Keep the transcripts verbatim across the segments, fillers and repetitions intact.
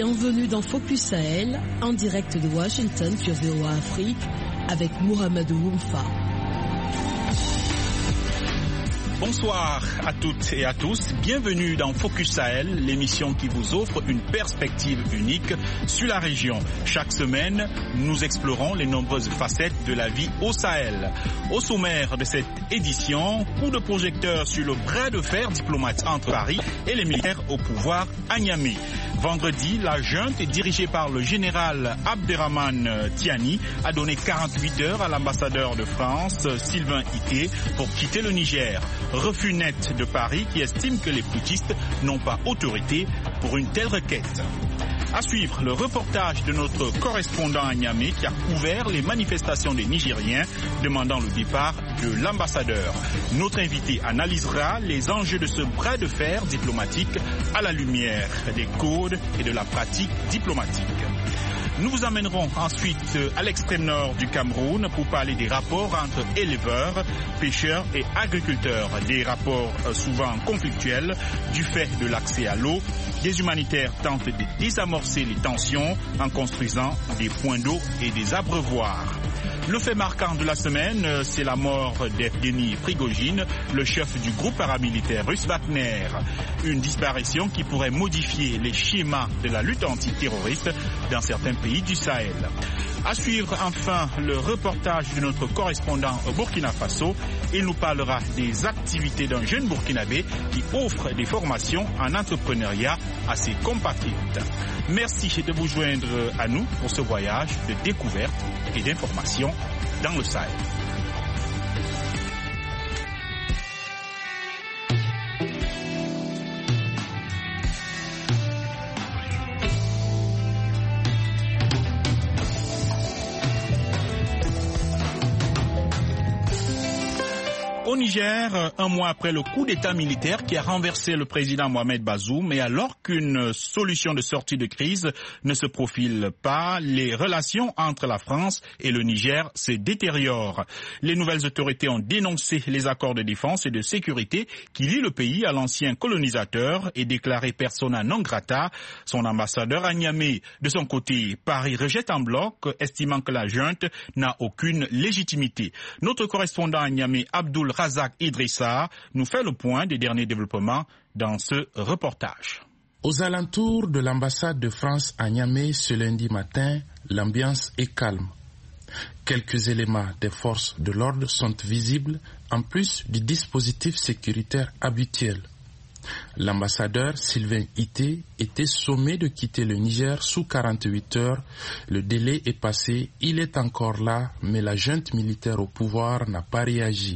Bienvenue dans Focus Sahel, en direct de Washington sur V O A Afrique, avec Mohamedou Oumfa. Bonsoir à toutes et à tous, bienvenue dans Focus Sahel, l'émission qui vous offre une perspective unique sur la région. Chaque semaine, nous explorons les nombreuses facettes de la vie au Sahel. Au sommaire de cette édition, coup de projecteur sur le bras de fer diplomate entre Paris et les militaires au pouvoir à Niamey. Vendredi, la junte dirigée par le général Abderrahmane Tiani a donné quarante-huit heures à l'ambassadeur de France, Sylvain Ité, pour quitter le Niger. Refus net de Paris qui estime que les putschistes n'ont pas autorité pour une telle requête. À suivre, le reportage de notre correspondant à Niamey qui a couvert les manifestations des Nigériens demandant le départ de l'ambassadeur. Notre invité analysera les enjeux de ce bras de fer diplomatique à la lumière des codes et de la pratique diplomatique. Nous vous amènerons ensuite à l'extrême nord du Cameroun pour parler des rapports entre éleveurs, pêcheurs et agriculteurs. Des rapports souvent conflictuels du fait de l'accès à l'eau. Des humanitaires tentent de désamorcer les tensions en construisant des points d'eau et des abreuvoirs. Le fait marquant de la semaine, c'est la mort d'Evgeny Prigojine, le chef du groupe paramilitaire russe Wagner. Une disparition qui pourrait modifier les schémas de la lutte antiterroriste dans certains pays du Sahel. À suivre enfin le reportage de notre correspondant au Burkina Faso. Il nous parlera des activités d'un jeune burkinabé qui offre des formations en entrepreneuriat à ses compatriotes. Merci de vous joindre à nous pour ce voyage de découverte et d'information dans le Sahel. Au Niger, un mois après le coup d'État militaire qui a renversé le président Mohamed Bazoum, et alors qu'une solution de sortie de crise ne se profile pas, les relations entre la France et le Niger se détériorent. Les nouvelles autorités ont dénoncé les accords de défense et de sécurité qui lient le pays à l'ancien colonisateur et déclaré persona non grata son ambassadeur à Niamey. De son côté, Paris rejette en bloc, estimant que la junte n'a aucune légitimité. Notre correspondant à Niamey, Abdoul Razak Idrissa, nous fait le point des derniers développements dans ce reportage. Aux alentours de l'ambassade de France à Niamey ce lundi matin, l'ambiance est calme. Quelques éléments des forces de l'ordre sont visibles en plus du dispositif sécuritaire habituel. L'ambassadeur Sylvain Ité était sommé de quitter le Niger sous quarante-huit heures. Le délai est passé, il est encore là, mais la junte militaire au pouvoir n'a pas réagi.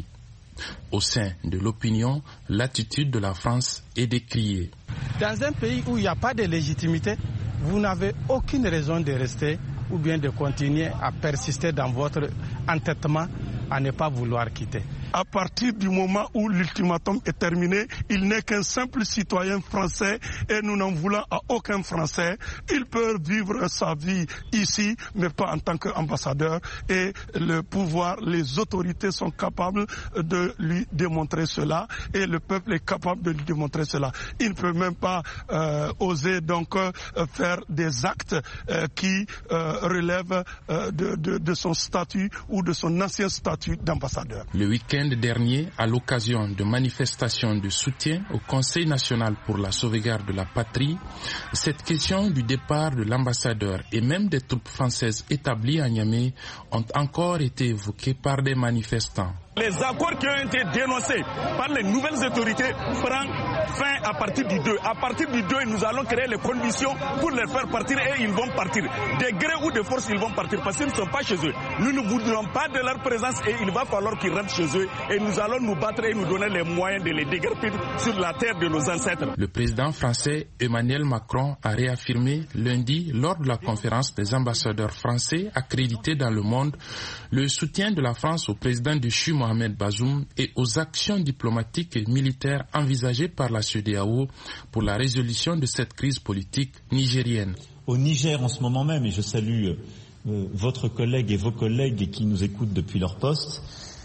Au sein de l'opinion, l'attitude de la France est décriée. Dans un pays où il n'y a pas de légitimité, vous n'avez aucune raison de rester ou bien de continuer à persister dans votre entêtement à ne pas vouloir quitter. À partir du moment où l'ultimatum est terminé, il n'est qu'un simple citoyen français et nous n'en voulons à aucun Français. Il peut vivre sa vie ici, mais pas en tant qu'ambassadeur. Et le pouvoir, les autorités sont capables de lui démontrer cela et le peuple est capable de lui démontrer cela. Il ne peut même pas euh, oser donc euh, faire des actes euh, qui euh, relèvent euh, de, de, de son statut ou de son ancien statut d'ambassadeur. Le week-end dernier, à l'occasion de manifestations de soutien au Conseil national pour la sauvegarde de la patrie, cette question du départ de l'ambassadeur et même des troupes françaises établies à Niamey ont encore été évoquées par des manifestants. Les accords qui ont été dénoncés par les nouvelles autorités prennent fin à partir du deux. À partir du deux, nous allons créer les conditions pour les faire partir et ils vont partir. De gré ou de force, ils vont partir parce qu'ils ne sont pas chez eux. Nous ne voudrons pas de leur présence et il va falloir qu'ils rentrent chez eux et nous allons nous battre et nous donner les moyens de les déguerpir sur la terre de nos ancêtres. Le président français Emmanuel Macron a réaffirmé lundi lors de la conférence des ambassadeurs français accrédités dans le monde le soutien de la France au président du C H U Mohamed Bazoum et aux actions diplomatiques et militaires envisagées par la C E D E A O pour la résolution de cette crise politique nigérienne. Au Niger en ce moment même, et je salue euh, votre collègue et vos collègues qui nous écoutent depuis leur poste,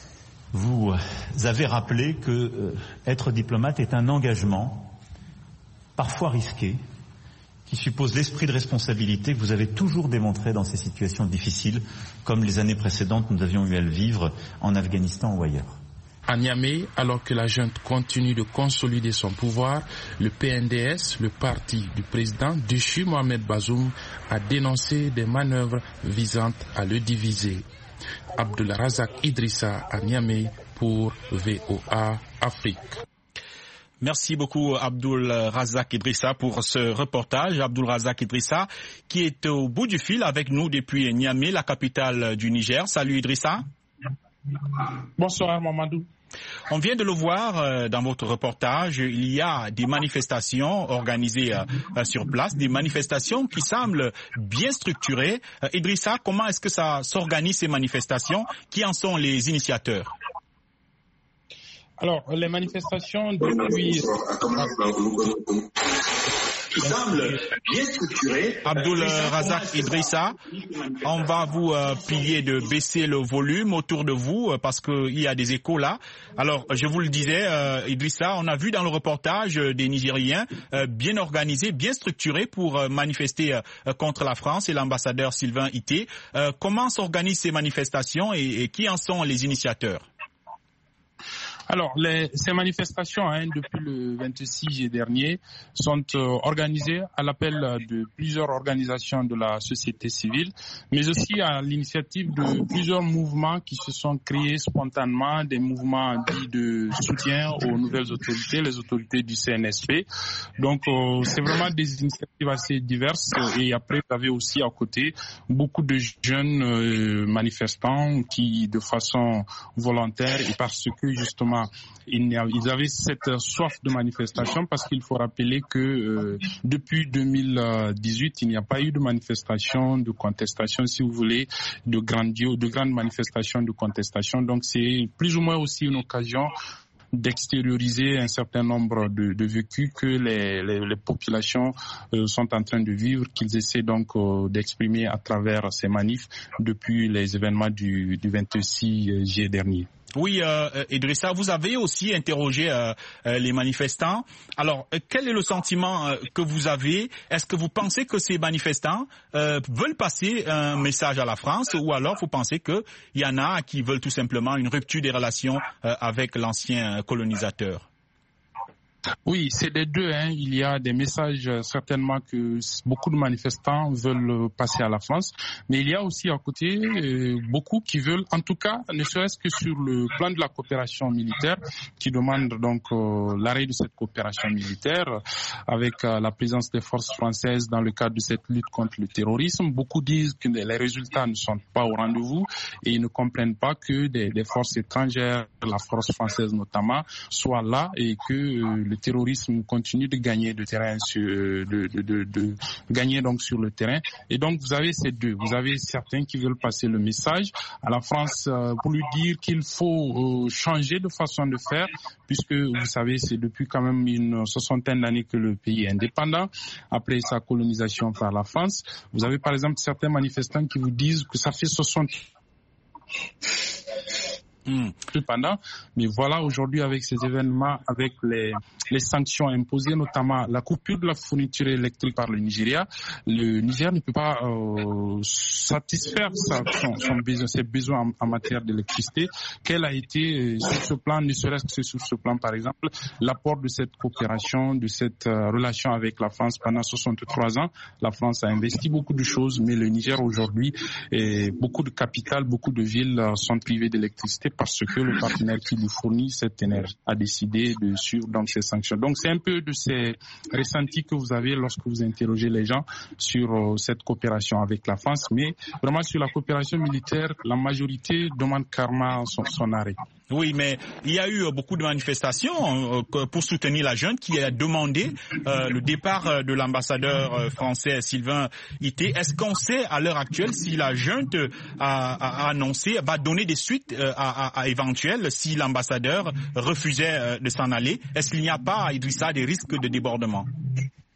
vous avez rappelé que euh, être diplomate est un engagement parfois risqué, qui suppose l'esprit de responsabilité que vous avez toujours démontré dans ces situations difficiles, comme les années précédentes nous avions eu à le vivre en Afghanistan ou ailleurs. À Niamey, alors que la junte continue de consolider son pouvoir, le P N D S, le parti du président déchu Mohamed Bazoum, a dénoncé des manœuvres visant à le diviser. Abdul Razak Idrissa à Niamey pour V O A Afrique. Merci beaucoup Abdul Razak Idrissa pour ce reportage. Abdul Razak Idrissa qui est au bout du fil avec nous depuis Niamey, la capitale du Niger. Salut Idrissa. Bonsoir Mamadou. On vient de le voir euh, dans votre reportage, il y a des manifestations organisées euh, sur place, des manifestations qui semblent bien structurées. Euh, Idrissa, comment est-ce que ça s'organise ces manifestations? Qui en sont les initiateurs? Alors, les manifestations depuis... qui semble bien structuré. Abdul Razak Idrissa, on va vous euh, prier de baisser le volume autour de vous euh, parce qu'il y a des échos là. Alors, je vous le disais, euh, Idrissa, on a vu dans le reportage euh, des Nigériens euh, bien organisés, bien structurés pour euh, manifester euh, contre la France et l'ambassadeur Sylvain Ité. Euh, comment s'organisent ces manifestations et, et qui en sont les initiateurs? Alors, les, ces manifestations, hein, depuis le vingt-six juillet dernier, sont euh, organisées à l'appel de plusieurs organisations de la société civile, mais aussi à l'initiative de plusieurs mouvements qui se sont créés spontanément, des mouvements dits de soutien aux nouvelles autorités, les autorités du C N S P. Donc, euh, c'est vraiment des initiatives assez diverses. Et après, vous avez aussi à côté beaucoup de jeunes euh, manifestants qui, de façon volontaire et parce que justement, Ils avaient cette soif de manifestation parce qu'il faut rappeler que euh, depuis deux mille dix-huit, il n'y a pas eu de manifestation, de contestation, si vous voulez, de grandios, de grandes manifestations de contestation. Donc c'est plus ou moins aussi une occasion d'extérioriser un certain nombre de, de vécus que les, les, les populations euh, sont en train de vivre, qu'ils essaient donc euh, d'exprimer à travers ces manifs depuis les événements du, du vingt-six juillet dernier. Oui, euh, Idrissa, vous avez aussi interrogé euh, euh, les manifestants. Alors, euh, quel est le sentiment euh, que vous avez? Est-ce que vous pensez que ces manifestants euh, veulent passer un message à la France ou alors vous pensez qu'il y en a qui veulent tout simplement une rupture des relations euh, avec l'ancien colonisateur? Oui, c'est des deux. Hein. Il y a des messages certainement que beaucoup de manifestants veulent passer à la France, mais il y a aussi à côté euh, beaucoup qui veulent, en tout cas, ne serait-ce que sur le plan de la coopération militaire, qui demandent donc euh, l'arrêt de cette coopération militaire avec euh, la présence des forces françaises dans le cadre de cette lutte contre le terrorisme. Beaucoup disent que les résultats ne sont pas au rendez-vous et ils ne comprennent pas que des, des forces étrangères, la force française notamment, soient là et que euh, le terrorisme continue de gagner de terrain sur, de, de, de, de gagner donc sur le terrain. Et donc vous avez ces deux. Vous avez certains qui veulent passer le message à la France euh, pour lui dire qu'il faut euh, changer de façon de faire, puisque vous savez c'est depuis quand même une soixantaine d'années que le pays est indépendant après sa colonisation par la France. Vous avez par exemple certains manifestants qui vous disent que ça fait soixante Mmh. Cependant, mais voilà aujourd'hui avec ces événements, avec les, les sanctions imposées, notamment la coupure de la fourniture électrique par le Nigeria, le Niger ne peut pas euh, satisfaire sa, son, son besoin, ses besoins en, en matière d'électricité. Quel a été euh, sur ce plan, ne serait-ce que sur ce plan par exemple, l'apport de cette coopération, de cette euh, relation avec la France pendant soixante-trois ans. La France a investi beaucoup de choses, mais le Niger aujourd'hui, et beaucoup de capitales, beaucoup de villes euh, sont privées d'électricité parce que le partenaire qui lui fournit cette énergie a décidé de suivre donc ces sanctions. Donc c'est un peu de ces ressentis que vous avez lorsque vous interrogez les gens sur euh, cette coopération avec la France, mais vraiment sur la coopération militaire, la majorité demande carrément son, son arrêt. Oui, mais il y a eu beaucoup de manifestations pour soutenir la junte qui a demandé euh, le départ de l'ambassadeur français Sylvain Ité. Est-ce qu'on sait à l'heure actuelle si la junte a, a annoncé, va donner des suites à, à, à éventuelles si l'ambassadeur refusait de s'en aller? Est-ce qu'il n'y a pas, Idrissa, des risques de débordement?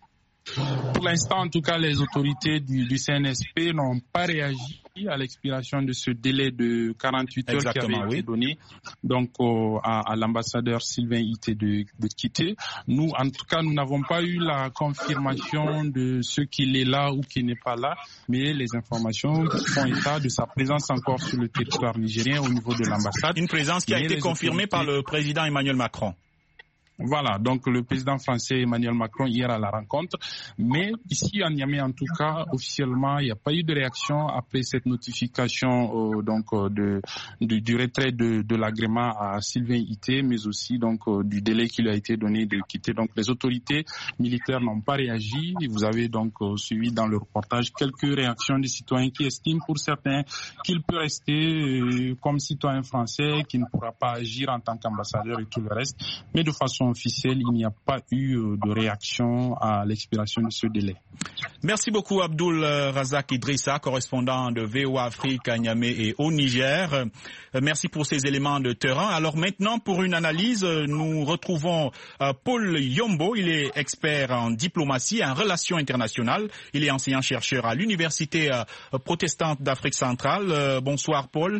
Pour l'instant, en tout cas, les autorités du, du C N S P n'ont pas réagi à l'expiration de ce délai de quarante-huit heures Exactement, qui avait oui. été donné donc euh, à, à l'ambassadeur Sylvain Ité de, de quitter. Nous, en tout cas, nous n'avons pas eu la confirmation de ce qu'il est là ou qu'il n'est pas là, mais les informations font état de sa présence encore sur le territoire nigérien au niveau de l'ambassade. Une présence qui a mais été confirmée autorités... par le président Emmanuel Macron. Voilà, donc le président français Emmanuel Macron hier à la rencontre. Mais ici à Niamey, en tout cas, officiellement, il n'y a pas eu de réaction après cette notification euh, donc euh, de, de du retrait de, de l'agrément à Sylvain Ité, mais aussi donc euh, du délai qui lui a été donné de quitter. Donc les autorités militaires n'ont pas réagi. Et vous avez donc euh, suivi dans le reportage quelques réactions des citoyens qui estiment pour certains qu'il peut rester euh, comme citoyen français, qui ne pourra pas agir en tant qu'ambassadeur et tout le reste, mais de façon officielle, il n'y a pas eu de réaction à l'expiration de ce délai. Merci beaucoup Abdoul Razak Idrissa, correspondant de V O A Afrique à Niamey et au Niger. Merci pour ces éléments de terrain. Alors maintenant, pour une analyse, nous retrouvons Paul Yombo. Il est expert en diplomatie et en relations internationales. Il est enseignant-chercheur à l'Université protestante d'Afrique centrale. Bonsoir Paul.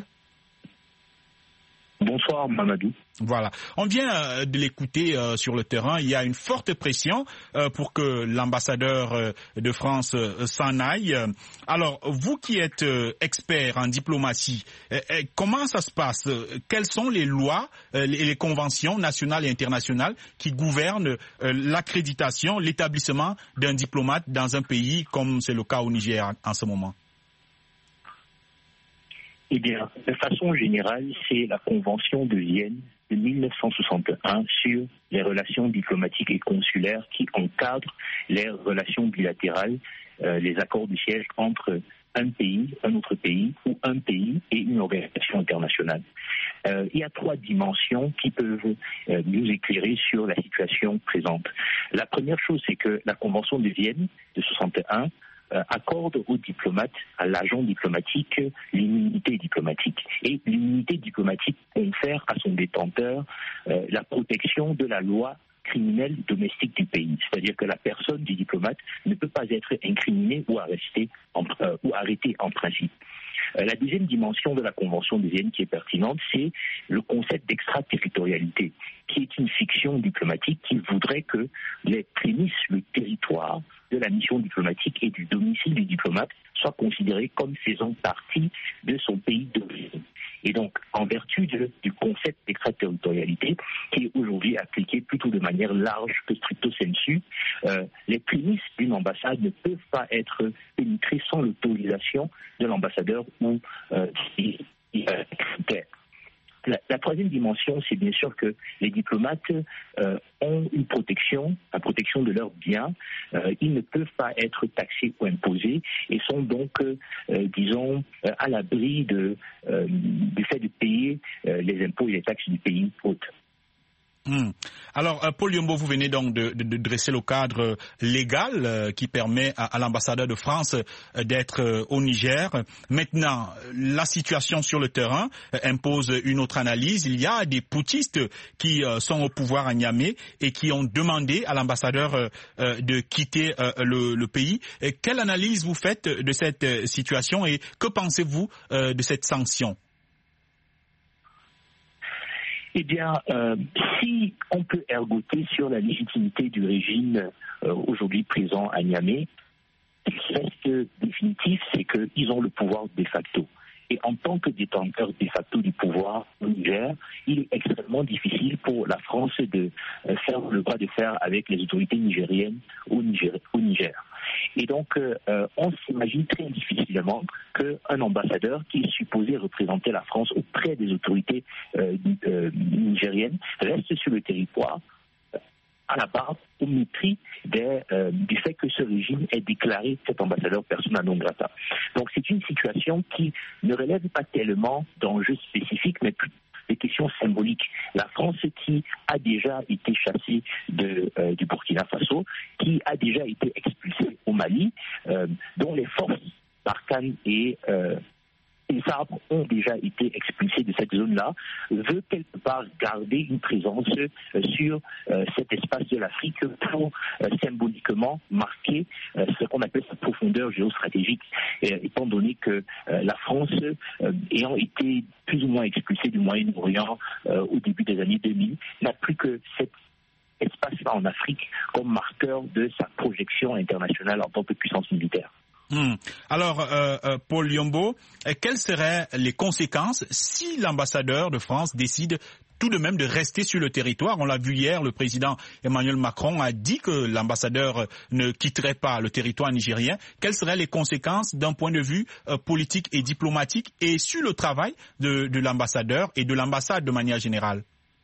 Bonsoir Mamadou. Voilà. On vient euh, de l'écouter euh, sur le terrain. Il y a une forte pression euh, pour que l'ambassadeur euh, de France euh, s'en aille. Alors, vous qui êtes euh, expert en diplomatie, euh, euh, comment ça se passe? Quelles sont les lois, euh, les, les conventions nationales et internationales qui gouvernent euh, l'accréditation, l'établissement d'un diplomate dans un pays comme c'est le cas au Niger en, en ce moment? Eh bien, de façon générale, c'est la Convention de Vienne de mille neuf cent soixante et un sur les relations diplomatiques et consulaires qui encadre les relations bilatérales, euh, les accords de siège entre un pays, un autre pays ou un pays et une organisation internationale. Euh, il y a trois dimensions qui peuvent euh, nous éclairer sur la situation présente. La première chose, c'est que la Convention de Vienne de soixante et un Euh, accorde aux diplomates, à l'agent diplomatique, l'immunité diplomatique. Et l'immunité diplomatique confère à son détenteur euh, la protection de la loi criminelle domestique du pays. C'est-à-dire que la personne du diplomate ne peut pas être incriminée ou arrêtée en, euh, ou arrêtée en principe. Euh, la deuxième dimension de la Convention de Vienne qui est pertinente, c'est le concept d'extraterritorialité, qui est une fiction diplomatique qui voudrait que les prémices, le territoire de la mission diplomatique et du domicile du diplomate soient considérés comme faisant partie de son pays d'origine. Et donc, en vertu de, du concept d'extraterritorialité, qui est aujourd'hui appliqué plutôt de manière large que stricto sensu, euh, les prémices d'une ambassade ne peuvent pas être pénétrées sans l'autorisation de l'ambassadeur ou euh, des critères. La, la troisième dimension, c'est bien sûr que les diplomates euh, ont une protection, la protection de leurs biens. Euh, ils ne peuvent pas être taxés ou imposés et sont donc, euh, euh, disons, euh, à l'abri de, euh, du fait de payer euh, les impôts et les taxes du pays hôte. Hum. Alors, euh, Paul Yombo, vous venez donc de, de, de dresser le cadre légal euh, qui permet à, à l'ambassadeur de France euh, d'être euh, au Niger. Maintenant, la situation sur le terrain euh, impose une autre analyse. Il y a des putschistes qui euh, sont au pouvoir à Niamey et qui ont demandé à l'ambassadeur euh, euh, de quitter euh, le, le pays. Et quelle analyse vous faites de cette euh, situation et que pensez-vous euh, de cette sanction? Eh bien, euh, si on peut ergoter sur la légitimité du régime euh, aujourd'hui présent à Niamey, ce qui reste définitif, c'est qu'ils ont le pouvoir de facto. Et en tant que détenteur de facto du pouvoir au Niger, il est extrêmement difficile pour la France de euh, faire le bras de fer avec les autorités nigériennes au Niger. Au Niger. Et donc, euh, on s'imagine très difficilement qu'un ambassadeur qui est supposé représenter la France auprès des autorités euh, euh, nigériennes reste sur le territoire à la barre au mépris des, euh, du fait que ce régime ait déclaré cet ambassadeur persona non grata. Donc c'est une situation qui ne relève pas tellement d'enjeux spécifiques, mais plus des questions symboliques. La France qui a déjà été chassée de, euh, du Burkina Faso, qui a déjà été expulsée au Mali, euh, dont les forces Barkhane et euh, les arbres ont déjà été expulsés de cette zone-là, veut quelque part garder une présence euh, sur euh, cet espace de l'Afrique pour euh, symboliquement marquer euh, ce qu'on appelle sa profondeur géostratégique, et, étant donné que euh, la France, euh, ayant été plus ou moins expulsée du Moyen-Orient euh, au début des années deux mille, n'a plus que cet espace-là en Afrique comme marqueur de sa projection internationale en tant que puissance militaire. Hum. Alors, euh, euh, Paul Yombo, euh, quelles seraient les conséquences si l'ambassadeur de France décide tout de même de rester sur le territoire? On l'a vu hier, le président Emmanuel Macron a dit que l'ambassadeur ne quitterait pas le territoire nigérien. Quelles seraient les conséquences d'un point de vue euh, politique et diplomatique et sur le travail de, de l'ambassadeur et de l'ambassade de manière générale?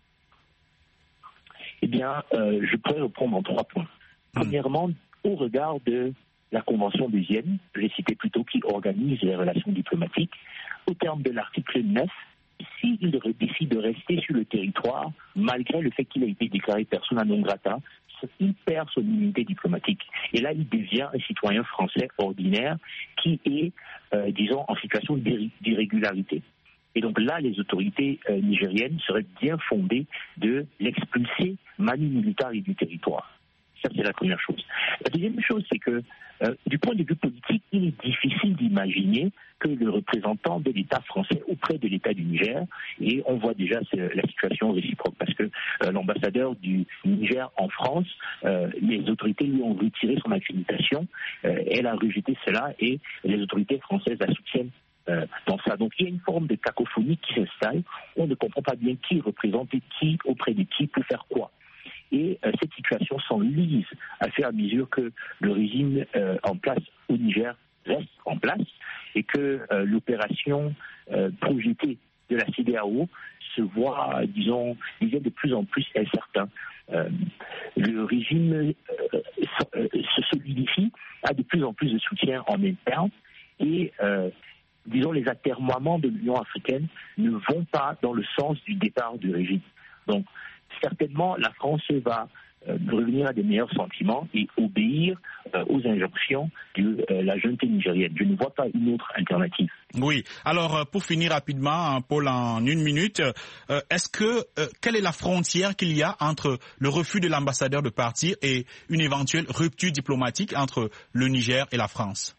Eh bien, euh, je pourrais reprendre en trois points. Hum. Premièrement, au regard de la Convention de Vienne, j'ai cité plus tôt, qui organise les relations diplomatiques, au terme de l'article neuf, s'il décide de rester sur le territoire, malgré le fait qu'il a été déclaré persona non grata, il perd son immunité diplomatique. Et là, il devient un citoyen français ordinaire qui est, euh, disons, en situation d'irrégularité. Et donc là, les autorités euh, nigériennes seraient bien fondées de l'expulser manu militari du territoire. Ça, c'est la première chose. La deuxième chose, c'est que euh, du point de vue politique, il est difficile d'imaginer que le représentant de l'État français auprès de l'État du Niger, et on voit déjà la situation réciproque, parce que euh, l'ambassadeur du Niger en France, euh, les autorités lui ont retiré son accréditation, euh, elle a rejeté cela, et les autorités françaises la soutiennent euh, dans ça. Donc il y a une forme de cacophonie qui s'installe, on ne comprend pas bien qui représente et qui auprès de qui pour faire quoi. Et euh, cette situation s'enlise à fur et à mesure que le régime euh, en place au Niger reste en place et que euh, l'opération euh, projetée de la C D A O se voit, disons, devient de plus en plus incertain. Euh, le régime euh, se solidifie, a de plus en plus de soutien en interne et, euh, disons, les atermoiements de l'Union africaine ne vont pas dans le sens du départ du régime. Donc, certainement, la France va euh, revenir à des meilleurs sentiments et obéir euh, aux injonctions de euh, la junte nigérienne. Je ne vois pas une autre alternative. Oui. Alors, pour finir rapidement, Paul, en une minute, euh, est-ce que euh, quelle est la frontière qu'il y a entre le refus de l'ambassadeur de partir et une éventuelle rupture diplomatique entre le Niger et la France?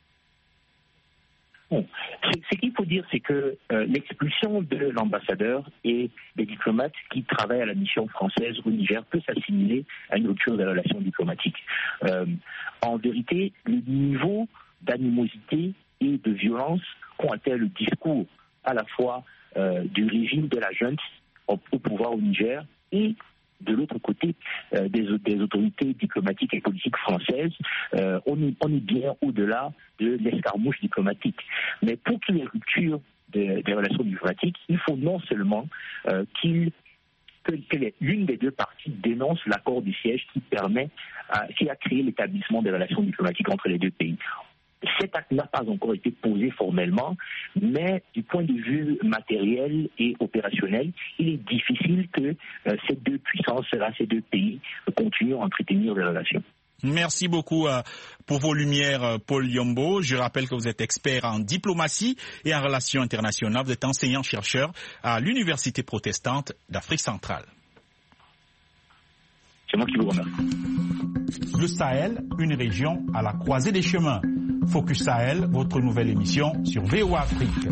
Bon. Ce qu'il faut dire, c'est que euh, l'expulsion de l'ambassadeur et des diplomates qui travaillent à la mission française au Niger peut s'assimiler à une rupture des relations diplomatiques. Euh, en vérité, le niveau d'animosité et de violence qu'ont atteint le discours à la fois euh, du régime de la junte au pouvoir au Niger et de l'autre côté euh, des, des autorités diplomatiques et politiques françaises, euh, on, est, on est bien au-delà de l'escarmouche diplomatique. Mais pour qu'il y ait rupture des, des relations diplomatiques, il faut non seulement euh, qu'il, que, que les, l'une des deux parties dénonce l'accord du siège qui permet, à, qui a créé l'établissement des relations diplomatiques entre les deux pays. Cet acte n'a pas encore été posé formellement, mais du point de vue matériel et opérationnel, il est difficile que euh, ces deux puissances-là, ces deux pays, continuent à entretenir des relations. Merci beaucoup euh, pour vos lumières, euh, Paul Yombo. Je rappelle que vous êtes expert en diplomatie et en relations internationales. Vous êtes enseignant-chercheur à l'Université protestante d'Afrique centrale. C'est moi qui vous remercie. Le Sahel, une région à la croisée des chemins. Focus Sahel, votre nouvelle émission sur V O A Afrique.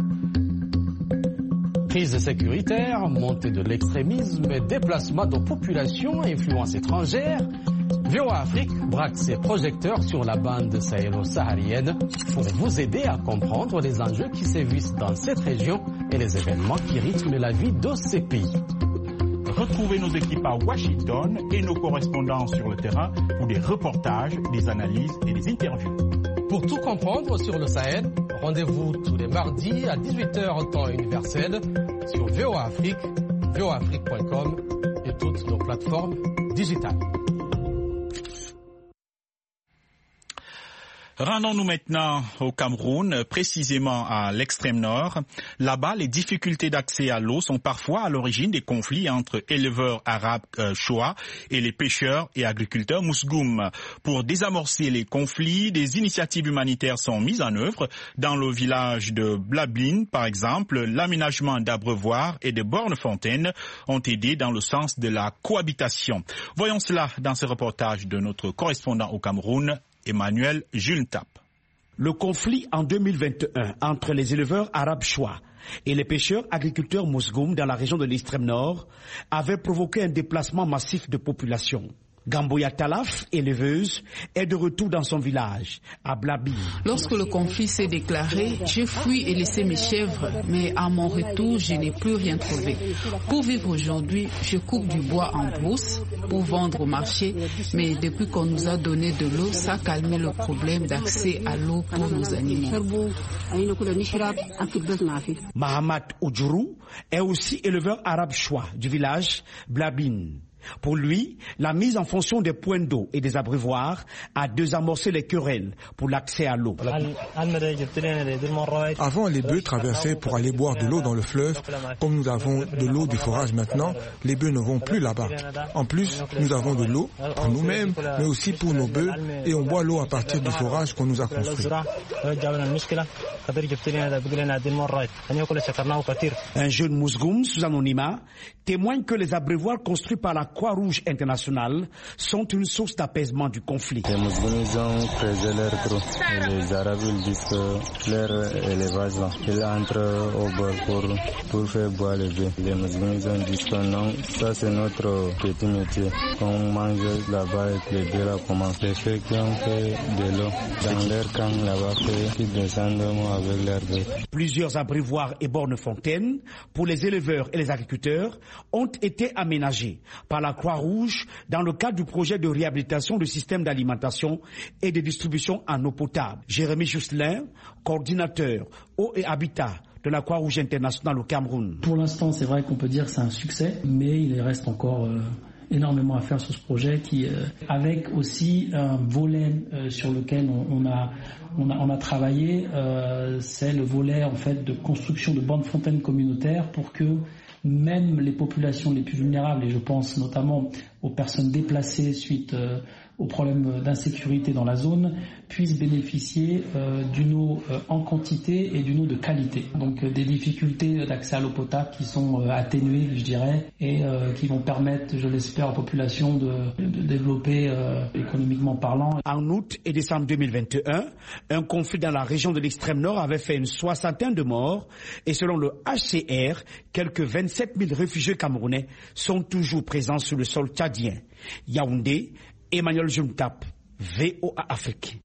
Crise sécuritaire, montée de l'extrémisme, déplacement de populations, influence étrangère. V O A Afrique braque ses projecteurs sur la bande sahélo-saharienne pour vous aider à comprendre les enjeux qui sévissent dans cette région et les événements qui rythment la vie de ces pays. Retrouvez nos équipes à Washington et nos correspondants sur le terrain pour des reportages, des analyses et des interviews. Pour tout comprendre sur le Sahel, rendez-vous tous les mardis à dix-huit heures temps universel sur V O A Afrique, V O A Afrique point com et toutes nos plateformes digitales. Rendons-nous maintenant au Cameroun, précisément à l'extrême nord. Là-bas, les difficultés d'accès à l'eau sont parfois à l'origine des conflits entre éleveurs arabes euh, Shoa et les pêcheurs et agriculteurs Mousgoum. Pour désamorcer les conflits, des initiatives humanitaires sont mises en œuvre. Dans le village de Blabine, par exemple, l'aménagement d'abreuvoirs et de bornes-fontaines ont aidé dans le sens de la cohabitation. Voyons cela dans ce reportage de notre correspondant au Cameroun, Emmanuel Jultap. Le conflit en deux mille vingt et un entre les éleveurs arabes Shoa et les pêcheurs agriculteurs Mousgoum dans la région de l'extrême nord avait provoqué un déplacement massif de population. Gamboya Talaf, éleveuse, est de retour dans son village, à Blabi. Lorsque le conflit s'est déclaré, j'ai fui et laissé mes chèvres, mais à mon retour, je n'ai plus rien trouvé. Pour vivre aujourd'hui, je coupe du bois en brousse pour vendre au marché, mais depuis qu'on nous a donné de l'eau, ça a calmé le problème d'accès à l'eau pour nos animaux. Mahamat Oudjourou est aussi éleveur arabe Shoa du village Blabine. Pour lui, la mise en fonction des points d'eau et des abreuvoirs a désamorcé les querelles pour l'accès à l'eau. Avant, les bœufs traversaient pour aller boire de l'eau dans le fleuve. Comme nous avons de l'eau du forage maintenant, les bœufs ne vont plus là-bas. En plus, nous avons de l'eau pour nous-mêmes, mais aussi pour nos bœufs, et on boit l'eau à partir du forage qu'on nous a construit. Un jeune Mousgoum sous anonymat témoigne que les abreuvoirs construits par la Croix-Rouge internationale sont une source d'apaisement du conflit. Les Mousgoumis ont creusé leur trou. Les Arabes ils disent que leur élevage là, ils entrent au bord pour, pour faire boire les bœufs. Les Mousgoumis ont dit que non, ça c'est notre petit métier. On mange là-bas et les bœufs là commencent. Les ceux qui ont fait de l'eau dans leur camp là-bas, qui descendent avec leurs bœufs. Plusieurs abreuvoirs et bornes-fontaines pour les éleveurs et les agriculteurs ont été aménagés par la Croix-Rouge dans le cadre du projet de réhabilitation du système d'alimentation et de distribution en eau potable. Jérémy Jousselin, coordinateur eau et habitat de la Croix-Rouge internationale au Cameroun. Pour l'instant, c'est vrai qu'on peut dire que c'est un succès, mais il reste encore euh, énormément à faire sur ce projet qui, euh, avec aussi un volet euh, sur lequel on, on a On a, on a travaillé, euh, c'est le volet en fait de construction de bornes fontaines communautaires pour que même les populations les plus vulnérables, et je pense notamment aux personnes déplacées suite euh, aux problèmes d'insécurité dans la zone, puissent bénéficier euh, d'une eau euh, en quantité et d'une eau de qualité. Donc euh, des difficultés d'accès à l'eau potable qui sont euh, atténuées, je dirais, et euh, qui vont permettre, je l'espère, aux populations de, de développer euh, économiquement parlant. En août et décembre deux mille vingt et un, un conflit dans la région de l'extrême nord avait fait une soixantaine de morts et selon le H C R, quelques vingt-sept mille réfugiés camerounais sont toujours présents sur le sol tchadien. Yaoundé, Emmanuel Juntap, V O A Afrique.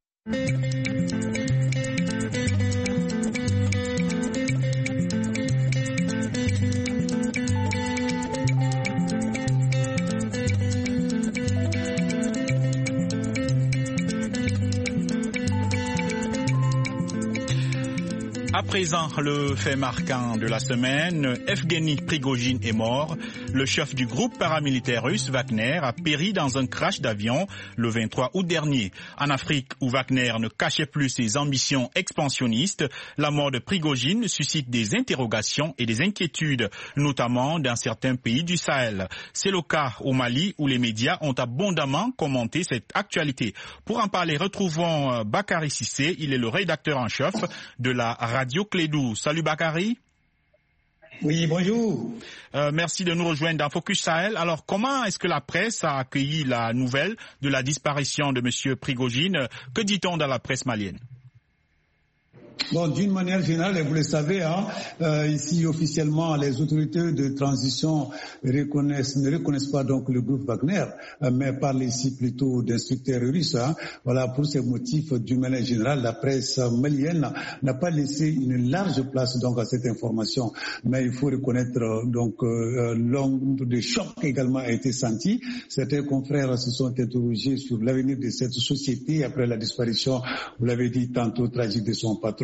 À présent, le fait marquant de la semaine, Evgeny Prigojine est mort. Le chef du groupe paramilitaire russe Wagner a péri dans un crash d'avion le vingt-trois août dernier. En Afrique, où Wagner ne cachait plus ses ambitions expansionnistes, la mort de Prigojine suscite des interrogations et des inquiétudes, notamment dans certains pays du Sahel. C'est le cas au Mali, où les médias ont abondamment commenté cette actualité. Pour en parler, retrouvons Bakary Cissé. Il est le rédacteur en chef de la radio Radio Clédou. Salut Bakary. Oui, bonjour. Euh, merci de nous rejoindre dans Focus Sahel. Alors, comment est-ce que la presse a accueilli la nouvelle de la disparition de M. Prigojine? Que dit-on dans la presse malienne? Bon, d'une manière générale, vous le savez, hein, euh, ici officiellement, les autorités de transition reconnaissent, ne reconnaissent pas donc le groupe Wagner, euh, mais parlent ici plutôt d'instructeurs russes. Hein. Voilà, pour ces motifs, d'une manière générale, la presse malienne n'a pas laissé une large place donc à cette information. Mais il faut reconnaître euh, donc euh, l'onde de choc également a été senti. Certains confrères se sont interrogés sur l'avenir de cette société après la disparition, vous l'avez dit tantôt, tragique de son patron.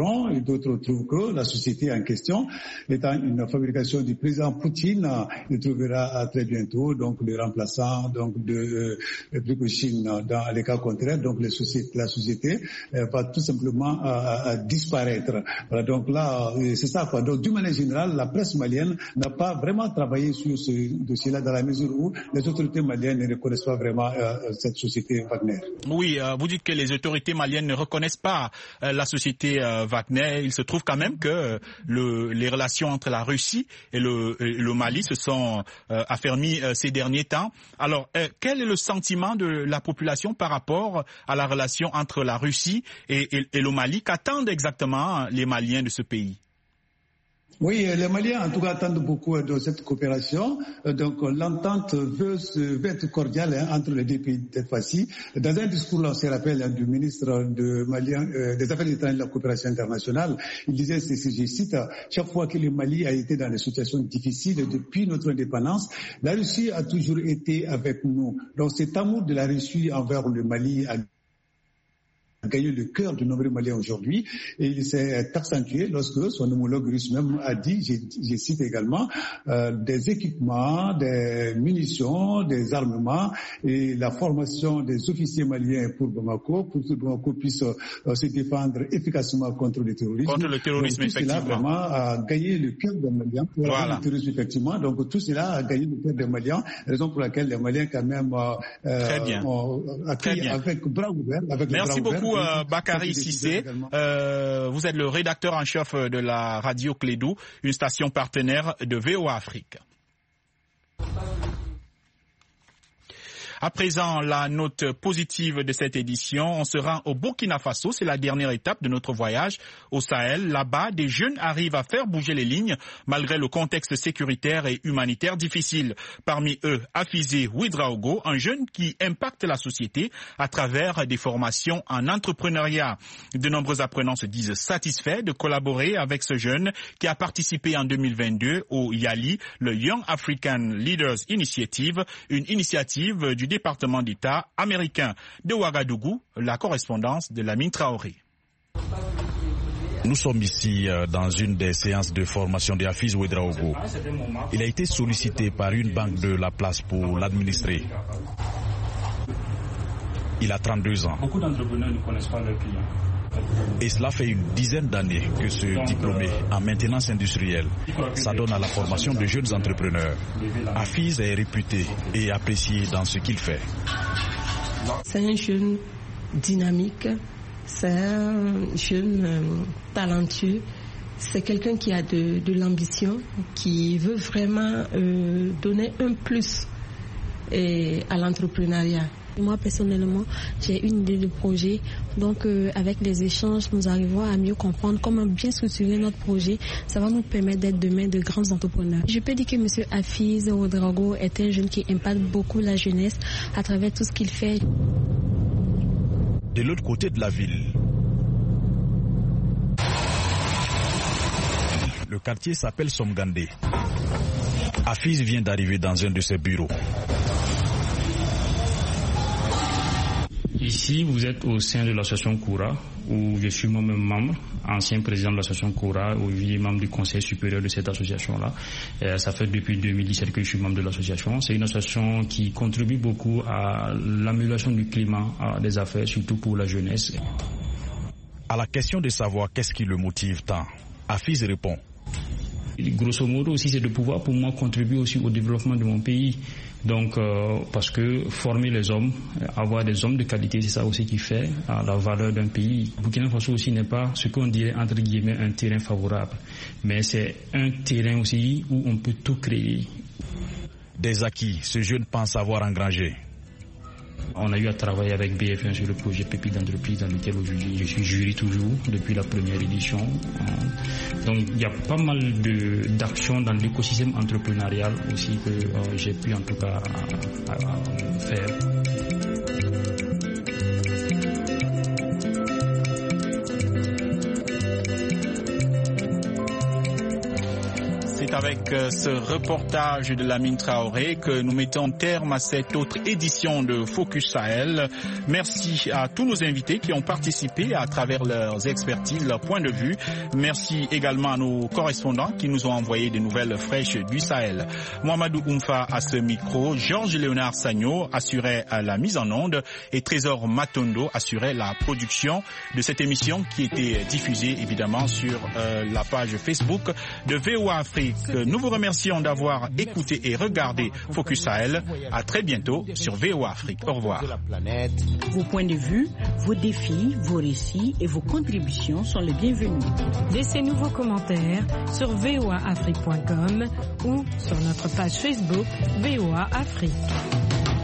Macron et d'autres trouvent que la société en question, étant une fabrication du président Poutine, il trouvera très bientôt donc le remplaçant donc de euh, Prigojine. Dans les cas contraires, donc les sociétés, la société euh, va tout simplement euh, disparaître. Voilà, donc là, euh, c'est ça quoi. Donc d'une manière générale, la presse malienne n'a pas vraiment travaillé sur ce dossier-là dans la mesure où les autorités maliennes ne reconnaissent pas vraiment euh, cette société Wagner. Oui, euh, vous dites que les autorités maliennes ne reconnaissent pas euh, la société euh, Wagner. Il se trouve quand même que euh, le, les relations entre la Russie et le, et le Mali se sont euh, affermies euh, ces derniers temps. Alors, euh, quel est le sentiment de la population par rapport à la relation entre la Russie et, et, et le Mali? Qu'attendent exactement les Maliens de ce pays? Oui, les Maliens en tout cas attendent beaucoup de cette coopération. Donc l'entente veut, veut être cordiale hein, entre les deux pays cette fois-ci. Dans un discours, on se rappelle hein, du ministre de Malien, euh, des Affaires étrangères et de la coopération internationale, il disait, c'est, je cite, chaque fois que le Mali a été dans des situations difficiles depuis notre indépendance, la Russie a toujours été avec nous. Donc cet amour de la Russie envers le Mali a gagné le cœur de nombreux Maliens aujourd'hui et il s'est accentué lorsque son homologue russe même a dit, je, je cite également, euh, des équipements, des munitions, des armements et la formation des officiers maliens pour Bamako, pour que Bamako puisse euh, se défendre efficacement contre le terrorisme. Contre le terrorisme, donc, tout effectivement. cela vraiment a gagné le cœur des Maliens. Pour voilà. Le terrorisme, effectivement. Donc tout cela a gagné le cœur des Maliens, raison pour laquelle les Maliens quand même euh, Très bien. ont accueilli avec bras ouverts. Avec Merci bras beaucoup. Ouverts. Euh, Bakary Cissé, euh, vous êtes le rédacteur en chef de la radio Clédou, une station partenaire de V O A Afrique. À présent, la note positive de cette édition, on se rend au Burkina Faso, c'est la dernière étape de notre voyage au Sahel. Là-bas, des jeunes arrivent à faire bouger les lignes malgré le contexte sécuritaire et humanitaire difficile. Parmi eux, Afizé Ouedraogo, un jeune qui impacte la société à travers des formations en entrepreneuriat. De nombreux apprenants se disent satisfaits de collaborer avec ce jeune qui a participé en deux mille vingt-deux au YALI, le Young African Leaders Initiative, une initiative du département d'État américain. De Ouagadougou, la correspondance de Lamine Traoré. Nous sommes ici dans une des séances de formation de Hafiz Ouedraogo. Il a été sollicité par une banque de la place pour l'administrer. Il a trente-deux ans. Beaucoup d'entrepreneurs ne connaissent pas leurs clients. Et cela fait une dizaine d'années que ce diplômé en maintenance industrielle s'adonne à la formation de jeunes entrepreneurs. Hafiz est réputé et apprécié dans ce qu'il fait. C'est un jeune dynamique, c'est un jeune euh, talentueux, c'est quelqu'un qui a de, de l'ambition, qui veut vraiment euh, donner un plus et, à l'entrepreneuriat. Moi, personnellement, j'ai une idée de projet. Donc, euh, avec les échanges, nous arrivons à mieux comprendre comment bien structurer notre projet. Ça va nous permettre d'être demain de grands entrepreneurs. Je peux dire que M. Hafiz Ouedraogo est un jeune qui impacte beaucoup la jeunesse à travers tout ce qu'il fait. De l'autre côté de la ville, le quartier s'appelle Somgandé. Hafiz vient d'arriver dans un de ses bureaux. Ici, vous êtes au sein de l'association Koura, où je suis moi-même membre, ancien président de l'association Koura, aujourd'hui membre du conseil supérieur de cette association-là. Et ça fait depuis deux mille dix-sept que je suis membre de l'association. C'est une association qui contribue beaucoup à l'amélioration du climat des affaires, surtout pour la jeunesse. À la question de savoir qu'est-ce qui le motive tant, Hafiz répond. Grosso modo aussi, c'est de pouvoir pour moi contribuer aussi au développement de mon pays. Donc, euh, parce que former les hommes, avoir des hommes de qualité, c'est ça aussi qui fait euh, la valeur d'un pays. Burkina Faso aussi n'est pas ce qu'on dirait entre guillemets un terrain favorable, mais c'est un terrain aussi où on peut tout créer. Des acquis, ce jeune pense avoir engrangé. On a eu à travailler avec B F un sur le projet Pépite d'entreprise dans lequel aujourd'hui je suis jury toujours depuis la première édition. Donc il y a pas mal de, d'actions dans l'écosystème entrepreneurial aussi que euh, j'ai pu en tout cas à, à, à faire. C'est avec ce reportage de Lamine Traoré que nous mettons terme à cette autre édition de Focus Sahel. Merci à tous nos invités qui ont participé à travers leurs expertises, leurs points de vue. Merci également à nos correspondants qui nous ont envoyé des nouvelles fraîches du Sahel. Mohamedou Oumfa à ce micro, Georges Léonard Sagno assurait la mise en onde et Trésor Matondo assurait la production de cette émission qui était diffusée évidemment sur euh, la page Facebook de V O A Afrique. Nous vous remercions d'avoir écouté et regardé Focus Sahel. À très bientôt sur V O A Afrique. Au revoir. Vos points de vue, vos défis, vos récits et vos contributions sont les bienvenus. Laissez-nous vos commentaires sur v o a afrique point com ou sur notre page Facebook V O A Afrique.